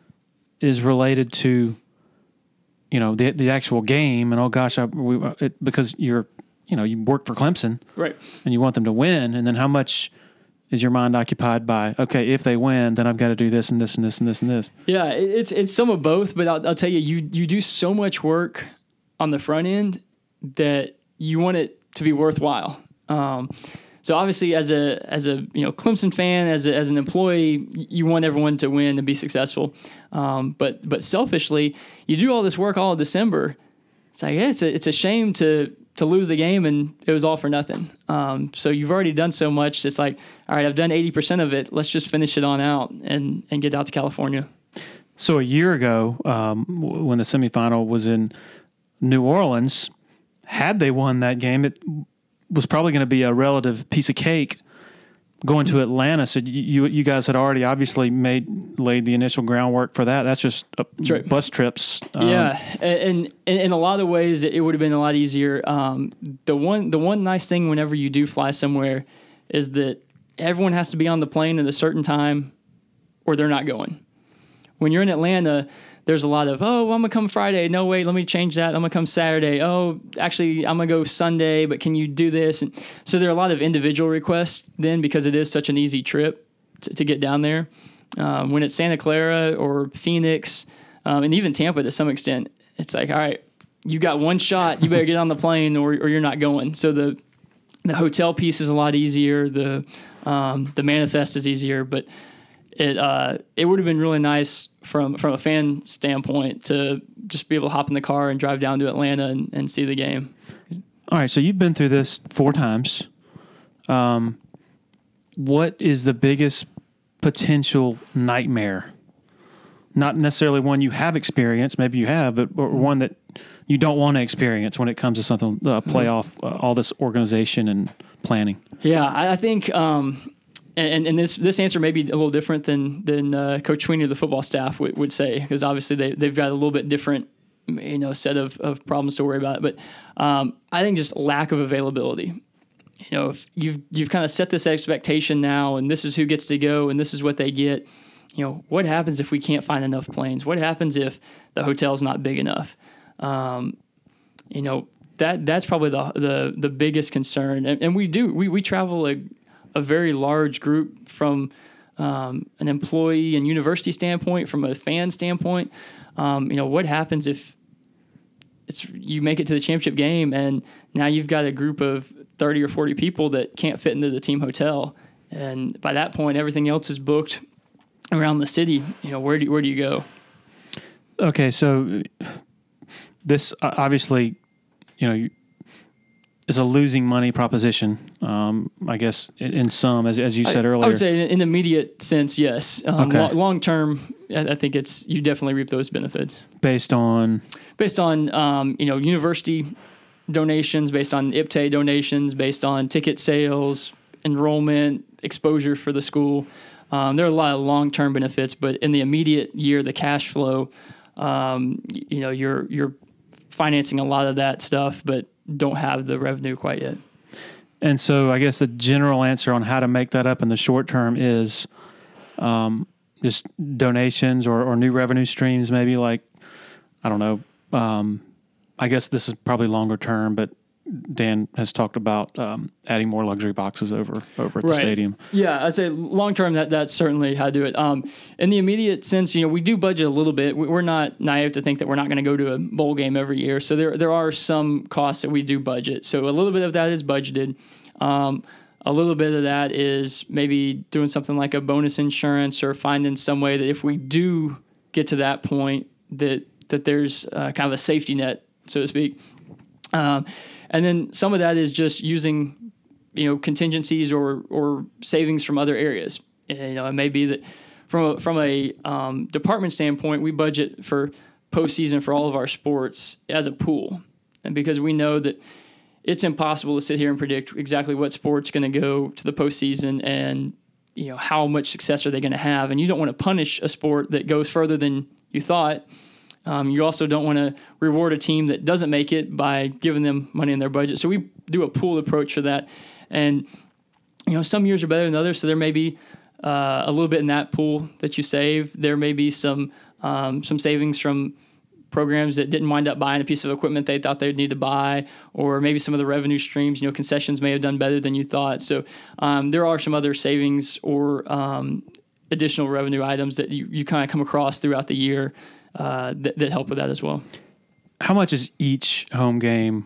is related to, you know, the the actual game? And oh gosh, I, we, it, because you're, you know, you work for Clemson, right, and you want them to win. And then how much is your mind occupied by, okay, if they win, then I've got to do this and this and this and this and this? Yeah, it, it's it's some of both. But I'll, I'll tell you, you you do so much work on the front end that you want it to be worthwhile. Um, so obviously, as a as a you know Clemson fan, as a, as an employee, you want everyone to win and be successful. Um, but but selfishly, you do all this work all in December. It's like, yeah, it's a it's a shame to to lose the game and it was all for nothing. Um, so you've already done so much. It's like, all right, I've done eighty percent of it. Let's just finish it on out and and get out to California. So a year ago, um, when the semifinal was in New Orleans, had they won that game, it was probably going to be a relative piece of cake going to Atlanta. So you you guys had already obviously made laid the initial groundwork for that. That's just uh, right. bus trips. Um, yeah, and, and in a lot of ways, it would have been a lot easier. Um, the one the one nice thing whenever you do fly somewhere is that everyone has to be on the plane at a certain time, or they're not going. When you're in Atlanta, there's a lot of, oh, I'm going to come Friday. No, wait, let me change that. I'm going to come Saturday. Oh, actually, I'm going to go Sunday, but can you do this? And so there are a lot of individual requests then, because it is such an easy trip to, to get down there. Um, when it's Santa Clara or Phoenix, um, and even Tampa to some extent, it's like, all right, you got one shot. You better get on the plane or, or you're not going. So the the hotel piece is a lot easier. The um, the manifest is easier, but It uh it would have been really nice from from a fan standpoint to just be able to hop in the car and drive down to Atlanta and, and see the game. All right, so you've been through this four times. Um, what is the biggest potential nightmare? Not necessarily one you have experienced, maybe you have, but or one that you don't want to experience when it comes to something uh, playoff, uh, all this organization and planning. Yeah, I, I think. Um, And, and this this answer may be a little different than than uh, Coach Sweeney or the football staff would, would say, because obviously they they've got a little bit different, you know, set of, of problems to worry about. But um, I think just lack of availability. You know, if you've you've kind of set this expectation now, and this is who gets to go, and this is what they get. You know, what happens if we can't find enough planes? What happens if the hotel's not big enough? Um, you know, that that's probably the the the biggest concern. And, and we do we we travel a a very large group from um, an employee and university standpoint, from a fan standpoint. Um, you know, what happens if it's you make it to the championship game and now you've got a group of thirty or forty people that can't fit into the team hotel, and by that point everything else is booked around the city. You know, where do where do you go? Okay, so this uh, obviously, you know, is a losing money proposition, um, I guess, in, in some, as as you said I, earlier. I would say in, in the immediate sense, yes. Um, okay. lo- long term, I, I think it's you definitely reap those benefits. Based on? Based on, um, you know, university donations, based on I P T A donations, based on ticket sales, enrollment, exposure for the school. Um, there are a lot of long-term benefits, but in the immediate year, the cash flow, um, you, you know, you're you're financing a lot of that stuff, but don't have the revenue quite yet. And so I guess the general answer on how to make that up in the short term is um, just donations or, or new revenue streams, maybe like, I don't know, um, I guess this is probably longer term, but Dan has talked about um, adding more luxury boxes over over at the right. stadium. Yeah, I'd say long term that that's certainly how to do it. Um, in the immediate sense, you know, we do budget a little bit. We're not naive to think that we're not going to go to a bowl game every year. So there there are some costs that we do budget. So a little bit of that is budgeted. Um, a little bit of that is maybe doing something like a bonus insurance or finding some way that if we do get to that point, that that there's uh, kind of a safety net, so to speak. Um, and then some of that is just using, you know, contingencies or or savings from other areas. And, you know, it may be that from a, from a um, department standpoint, we budget for postseason for all of our sports as a pool, and because we know that it's impossible to sit here and predict exactly what sport's going to go to the postseason and, you know, how much success are they going to have. And you don't want to punish a sport that goes further than you thought. Um, you also don't want to reward a team that doesn't make it by giving them money in their budget. So we do a pooled approach for that. And, you know, some years are better than others. So there may be uh, a little bit in that pool that you save. There may be some um, some savings from programs that didn't wind up buying a piece of equipment they thought they'd need to buy, or maybe some of the revenue streams, you know, concessions may have done better than you thought. So um, there are some other savings or um, additional revenue items that you, you kind of come across throughout the year uh, that, that help with that as well. How much is each home game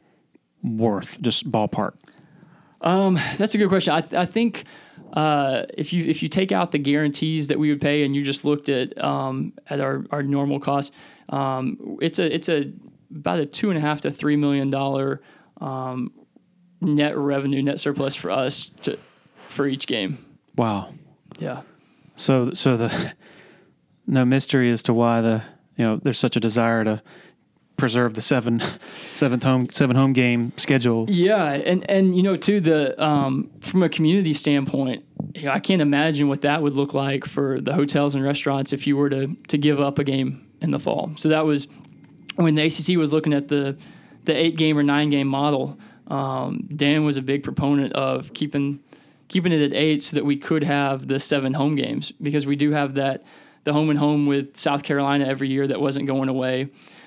worth, just ballpark? Um, that's a good question. I, I think uh, if you if you take out the guarantees that we would pay and you just looked at um, at our, our normal costs, um, it's a it's a about a two and a half to three million dollar um, net revenue, net surplus for us to for each game. Wow. Yeah. So so the no mystery as to why the you know there's such a desire to preserve the seven seventh home seven home game schedule. Yeah, and and you know too the um, from a community standpoint, you know, I can't imagine what that would look like for the hotels and restaurants if you were to to give up a game in the fall. So that was when the A C C was looking at the the eight game or nine game model. Um, Dan was a big proponent of keeping keeping it at eight so that we could have the seven home games, because we do have that the home and home with South Carolina every year that wasn't going away.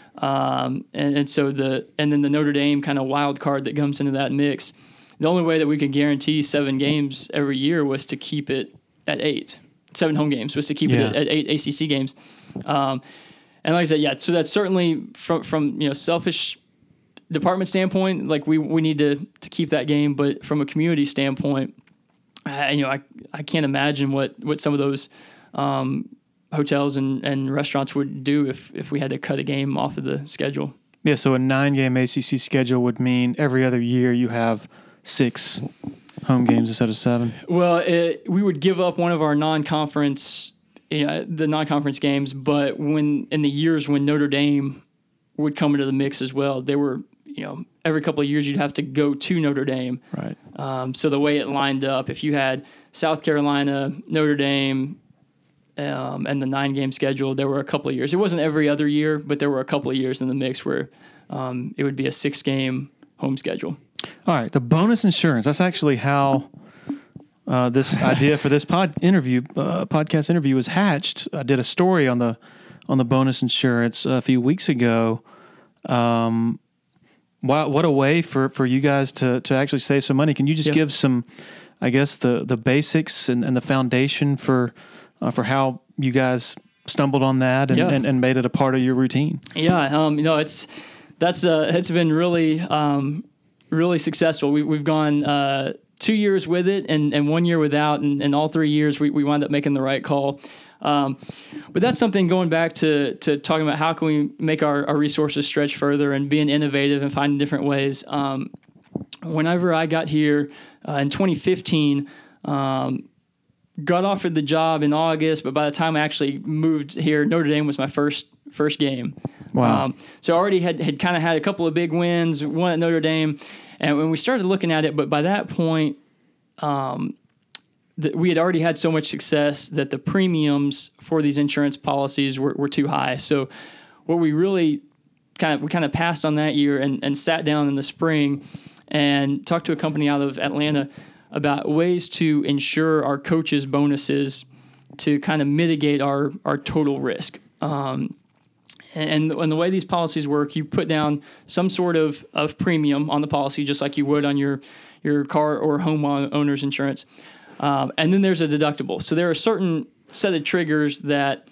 Um, and, and so the and then the Notre Dame kind of wild card that comes into that mix. The only way that we could guarantee seven games every year was to keep it at eight. Seven home games was to keep yeah. it at, at eight A C C games. Um, and like I said, yeah, so that's certainly from from you know selfish department standpoint, like we, we need to, to keep that game, but from a community standpoint, I, you know, I I can't imagine what, what some of those um, hotels and, and restaurants would do if, if we had to cut a game off of the schedule. Yeah, so a nine-game A C C schedule would mean every other year you have six home games instead of seven. Well, it, we would give up one of our non-conference, you know, the non-conference games, but when in the years when Notre Dame would come into the mix as well, they were, you know, every couple of years you'd have to go to Notre Dame. Right. Um, so the way it lined up, if you had South Carolina, Notre Dame, Um, and the nine-game schedule, there were a couple of years. It wasn't every other year, but there were a couple of years in the mix where um, it would be a six-game home schedule. All right, the bonus insurance. That's actually how uh, this idea for this pod interview, uh, podcast interview, was hatched. I did a story on the on the bonus insurance a few weeks ago. Um, wow, what a way for, for you guys to to actually save some money. Can you just yeah. give some, I guess, the the basics and, and the foundation for Uh, for how you guys stumbled on that and, yeah. and, and made it a part of your routine? Yeah, um, you know, it's that's uh, it's been really um, really successful. We, we've gone uh, two years with it and, and one year without, and, and all three years we, we wound up making the right call. Um, but that's something going back to to talking about how can we make our, our resources stretch further and being innovative and finding different ways. Um, whenever I got here uh, in twenty fifteen. Um, Got offered the job in August, but by the time I actually moved here, Notre Dame was my first first game. Wow! Um, so I already had had kind of had a couple of big wins, one at Notre Dame, and when we started looking at it, but by that point, um, the, we had already had so much success that the premiums for these insurance policies were, were too high. So what we really kind of we kind of passed on that year and, and sat down in the spring and talked to a company out of Atlanta about ways to ensure our coaches' bonuses to kind of mitigate our, our total risk. Um, and, and the way these policies work, you put down some sort of, of premium on the policy, just like you would on your, your car or home owner's insurance. Um, and then there's a deductible. So there are a certain set of triggers that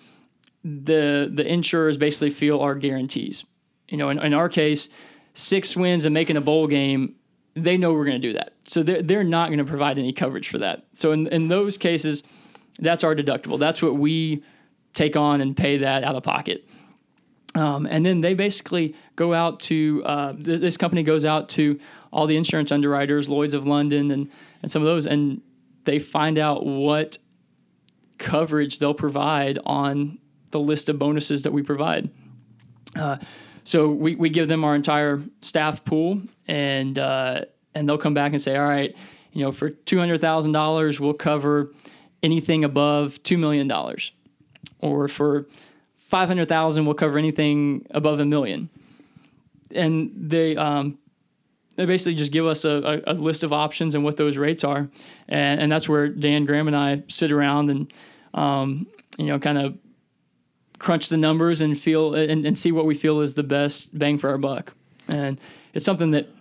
the the insurers basically feel are guarantees. You know, in, in our case, six wins and making a bowl game, they know we're going to do that. So they're, they're not going to provide any coverage for that. So in, in those cases, that's our deductible. That's what we take on and pay that out of pocket. Um, and then they basically go out to, uh, th- this company goes out to all the insurance underwriters, Lloyd's of London and, and some of those, and they find out what coverage they'll provide on the list of bonuses that we provide. Uh, so we, we give them our entire staff pool, and uh, and they'll come back and say, all right, you know, for two hundred thousand dollars, we'll cover anything above two million dollars. Or for five hundred thousand dollars, we'll cover anything above a million. And they um, they basically just give us a, a, a list of options and what those rates are. And, and that's where Dan Graham and I sit around and, um, you know, kind of crunch the numbers and feel and, and see what we feel is the best bang for our buck. And it's something that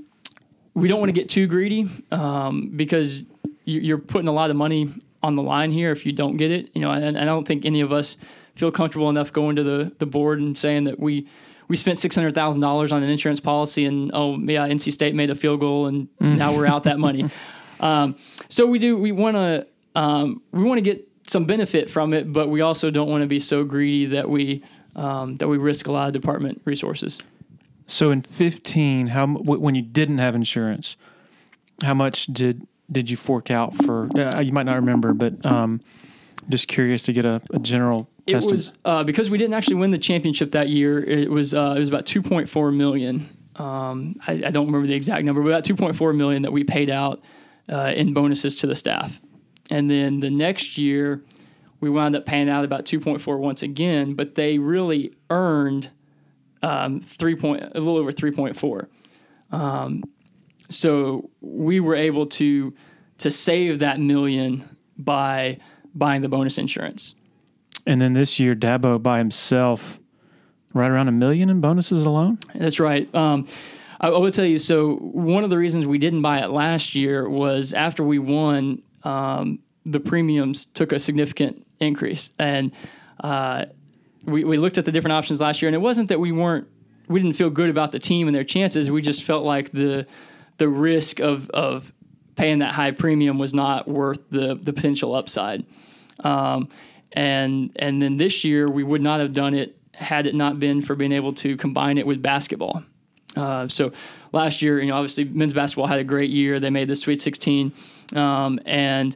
we don't want to get too greedy, um, because you, you're putting a lot of money on the line here if you don't get it. You know, and, and I don't think any of us feel comfortable enough going to the, the board and saying that we, we spent six hundred thousand dollars on an insurance policy and, oh, yeah, N C State made a field goal and mm. now we're out that money. Um, so we do, we want to, um, we want to get some benefit from it, but we also don't want to be so greedy that we, um, that we risk a lot of department resources. So in fifteen, how when you didn't have insurance, how much did did you fork out for? Uh, you might not remember, but um, just curious to get a, a general. It estimate. was uh, because we didn't actually win the championship that year. It was uh, it was about two point four million. Um, I, I don't remember the exact number, but about two point four million that we paid out uh, in bonuses to the staff. And then the next year, we wound up paying out about two point four once again, but they really earned um, three point a little over three point four. Um, so we were able to to save that million by buying the bonus insurance. And then this year, Dabo by himself, right around a million in bonuses alone? That's right. Um, I, I will tell you, so one of the reasons we didn't buy it last year was after we won, um, the premiums took a significant increase. And uh, we, we looked at the different options last year, and it wasn't that we weren't, we didn't feel good about the team and their chances. We just felt like the the risk of, of paying that high premium was not worth the, the potential upside. Um, And and then this year, we would not have done it had it not been for being able to combine it with basketball. Uh, so last year, you know, obviously men's basketball had a great year. They made the Sweet sixteen. Um, and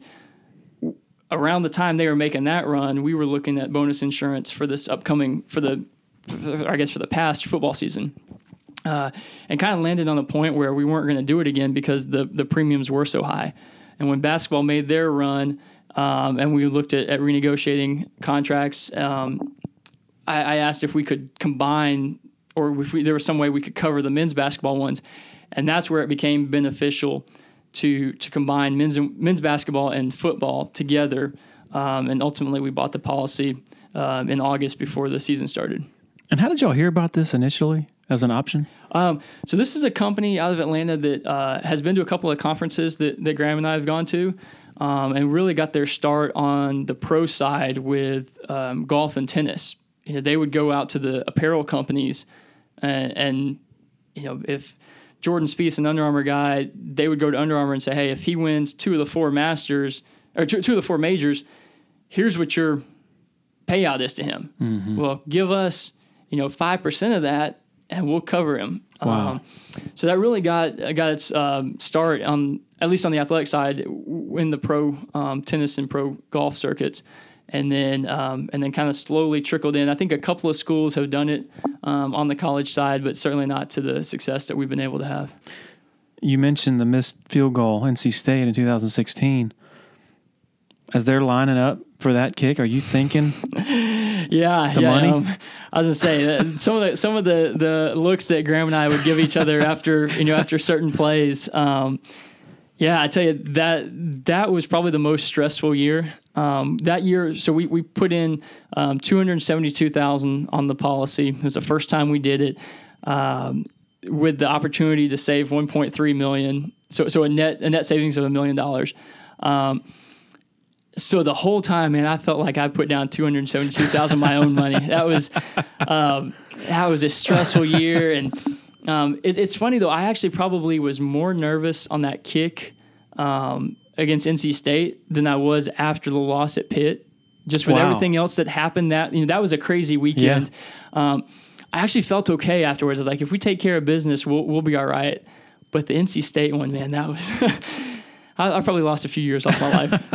around the time they were making that run, we were looking at bonus insurance for this upcoming, for the, I guess for the past football season. Uh, and kind of landed on a point where we weren't going to do it again because the, the premiums were so high. And when basketball made their run, Um, and we looked at, at renegotiating contracts. Um, I, I asked if we could combine, or if we, there was some way we could cover the men's basketball ones, and that's where it became beneficial to to combine men's men's basketball and football together. Um, and ultimately, we bought the policy um, in August before the season started. And how did y'all hear about this initially as an option? Um, so this is a company out of Atlanta that uh, has been to a couple of conferences that, that Graham and I have gone to. Um, and really got their start on the pro side with um, golf and tennis. You know, they would go out to the apparel companies, and, and you know, if Jordan Spieth's an Under Armour guy, they would go to Under Armour and say, "Hey, if he wins two of the four Masters or two, two of the four majors, here's what your payout is to him. Mm-hmm. Well, give us, you know, five percent of that, and we'll cover him." Wow. Um, so that really got got its um, start on, at least on the athletic side, in the pro um, tennis and pro golf circuits, and then um, and then kind of slowly trickled in. I think a couple of schools have done it um, on the college side, but certainly not to the success that we've been able to have. You mentioned the missed field goal, N C State in two thousand sixteen. As they're lining up for that kick, are you thinking? Yeah, the yeah. money? Um, I was gonna say that some of the some of the, the looks that Graham and I would give each other after you know after certain plays. Um, yeah, I tell you that that was probably the most stressful year. Um, that year, so we we put in um, two hundred seventy-two thousand on the policy. It was the first time we did it, um, with the opportunity to save one point three million. So so a net a net savings of a million dollars. Um, So the whole time, man, I felt like I put down two hundred seventy-two thousand my own money. That was, um, that was a stressful year. And um, it, it's funny though. I actually probably was more nervous on that kick um, against N C State than I was after the loss at Pitt, just with Wow. everything else that happened. That you know that was a crazy weekend. Um, I actually felt okay afterwards. I was like, if we take care of business, we'll we'll be all right. But the N C State one, man, that was I, I probably lost a few years off my life.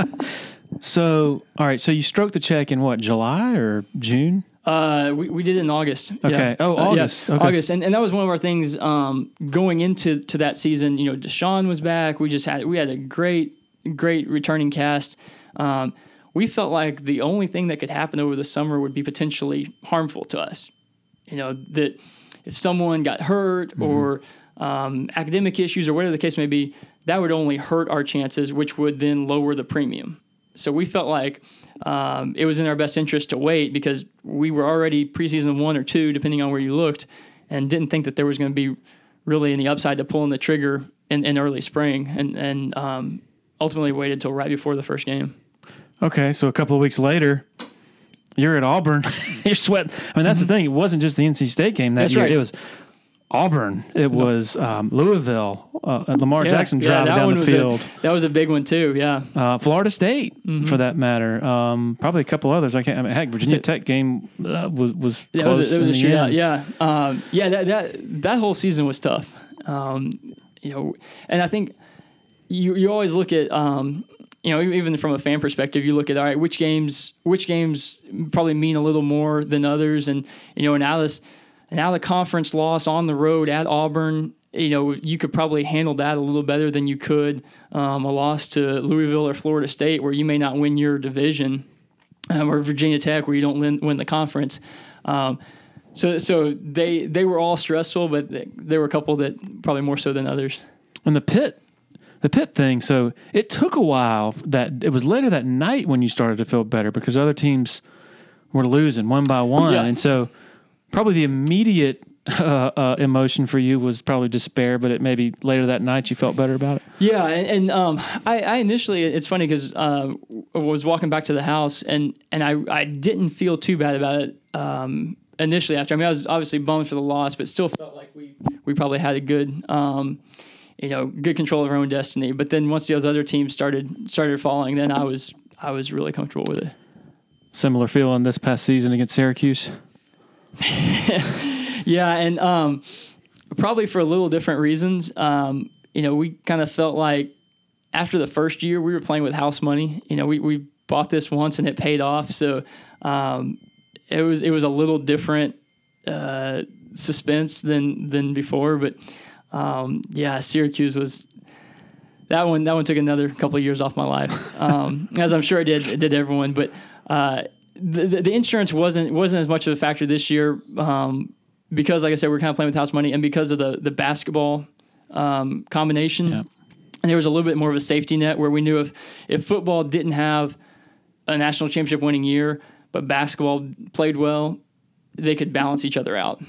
So, all right. So you stroked the check in what, July or June? Uh, we, we did it in August. Okay. Yeah. Oh, Uh, August. yeah, Okay. August. And, and that was one of our things um, going into to that season. You know, Deshaun was back. We just had we had a great, great returning cast. Um, we felt like the only thing that could happen over the summer would be potentially harmful to us. You know, that if someone got hurt mm-hmm. or um, academic issues or whatever the case may be, that would only hurt our chances, which would then lower the premium. So we felt like um, it was in our best interest to wait because we were already preseason one or two, depending on where you looked, and didn't think that there was going to be really any upside to pulling the trigger in, in early spring, and, and um, ultimately waited till right before the first game. Okay, so a couple of weeks later, you're at Auburn. You're sweating. I mean, that's mm-hmm. the thing. It wasn't just the N C State game that that's year. Right. It was Auburn. It was um, Louisville. Uh, Lamar yeah, Jackson yeah, driving down the field. A, that was a big one too. Yeah. Uh, Florida State, mm-hmm. for that matter. Um, probably a couple others. I can't. I mean, heck, Virginia so, Tech game uh, was was that close. Was a, that was a shootout. End. Yeah. Um, yeah. That that that whole season was tough. Um, you know, and I think you you always look at. Um, You know, even from a fan perspective, you look at all right, which games, which games probably mean a little more than others, and you know, an out of an out of conference loss on the road at Auburn, you know, you could probably handle that a little better than you could um, a loss to Louisville or Florida State, where you may not win your division, um, or Virginia Tech, where you don't win, win the conference. Um, so, so they they were all stressful, but there were a couple that probably more so than others. And the Pitt. The Pitt thing, so it took a while. That it was later that night when you started to feel better because other teams were losing one by one, yeah. and so probably the immediate uh, uh, emotion for you was probably despair. But it maybe later that night you felt better about it. Yeah, and, and um, I, I initially it's funny because uh, I was walking back to the house and and I I didn't feel too bad about it um, initially. After I mean I was obviously bummed for the loss, but still felt like we we probably had a good. Um, you know, good control of our own destiny. But then once those other teams started started falling, then I was I was really comfortable with it. Similar feeling this past season against Syracuse. Yeah, and um, probably for a little different reasons. Um, you know, we kind of felt like after the first year we were playing with house money. You know, we, we bought this once and it paid off. So um, it was it was a little different uh, suspense than than before, but. Um, yeah, Syracuse was that one. That one took another couple of years off my life, um, as I'm sure it did. It did everyone. But uh, the, the the insurance wasn't wasn't as much of a factor this year um, because, like I said, we're kind of playing with house money, and because of the the basketball um, combination, yeah. and there was a little bit more of a safety net where we knew if if football didn't have a national championship winning year, but basketball played well, they could balance each other out.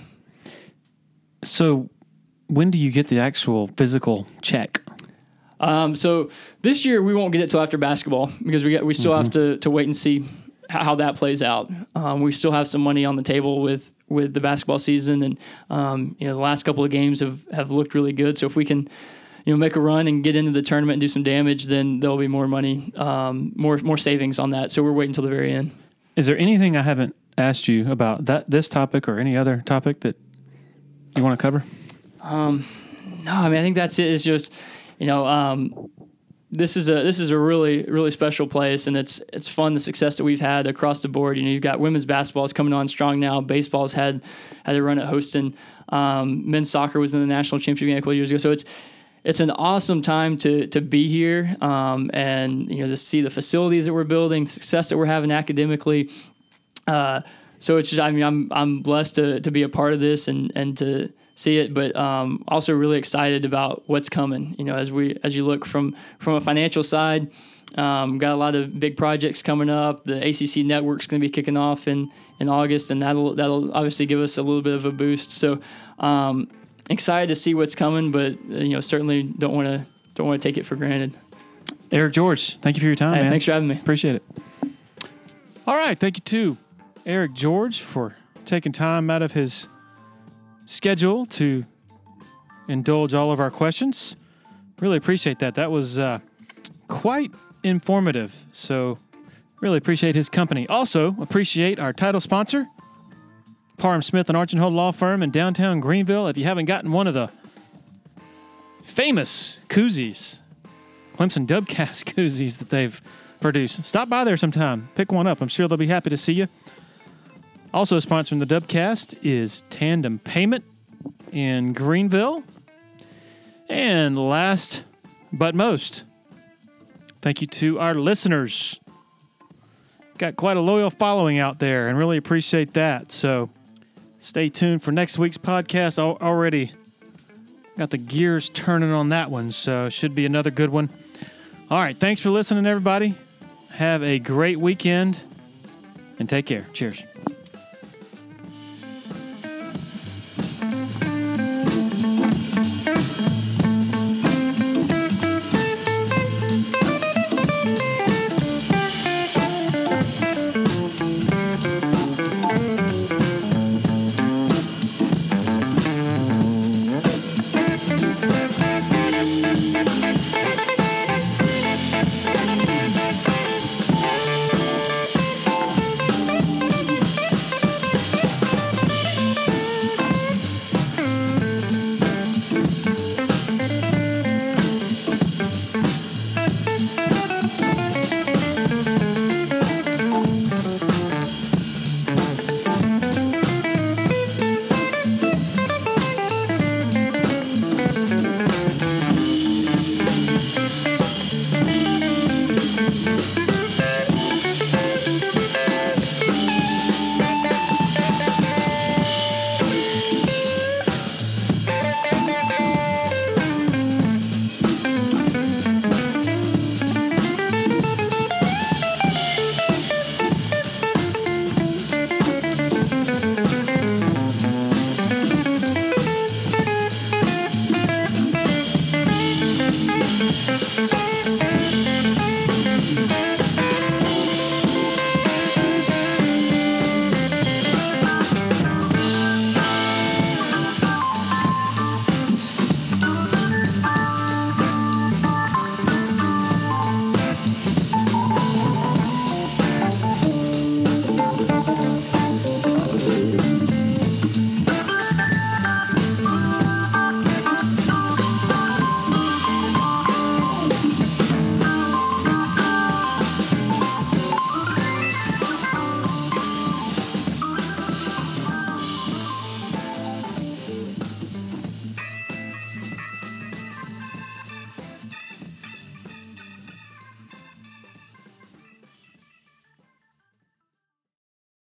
So. When do you get the actual physical check? Um, so this year we won't get it till after basketball because we get, we still mm-hmm. have to, to wait and see how that plays out. Um, we still have some money on the table with, with the basketball season, and um, you know the last couple of games have, have looked really good. So if we can, you know, make a run and get into the tournament and do some damage, then there'll be more money, um, more more savings on that. So we're waiting until the very end. Is there anything I haven't asked you about that this topic or any other topic that you want to cover? Um, no, I mean, I think that's it. It's just, you know, um, this is a, this is a really, really special place, and it's, it's fun. The success that we've had across the board, you know, you've got women's basketball is coming on strong now. Baseball's had, had a run at Houston. Um, men's soccer was in the national championship game a couple of years ago. So it's, it's an awesome time to, to be here. Um, and, you know, to see the facilities that we're building, the success that we're having academically. Uh, so it's just, I mean, I'm, I'm blessed to, to be a part of this and, and to, see it, but um, also really excited about what's coming. You know, as we as you look from from a financial side, um, got a lot of big projects coming up. The A C C network's going to be kicking off in, in August, and that'll that'll obviously give us a little bit of a boost. So um, excited to see what's coming, but uh, you know, certainly don't want to don't want to take it for granted. Eric George, thank you for your time, hey, man. Thanks for having me. Appreciate it. All right, thank you to Eric George for taking time out of his schedule to indulge all of our questions. Really appreciate that. That was uh, quite informative. So Really appreciate his company. Also, appreciate our title sponsor, Parham Smith and Archenhold Law Firm in downtown Greenville. If you haven't gotten one of the famous koozies, Clemson Dubcast koozies that they've produced, stop by there sometime. Pick one up. I'm sure they'll be happy to see you. Also sponsoring the Dubcast is Tandem Payment in Greenville. And last but most, thank you to our listeners. Got quite a loyal following out there and really appreciate that. So stay tuned for next week's podcast. Al- already got the gears turning on that one, so it should be another good one. All right, thanks for listening, everybody. Have a great weekend and take care. Cheers.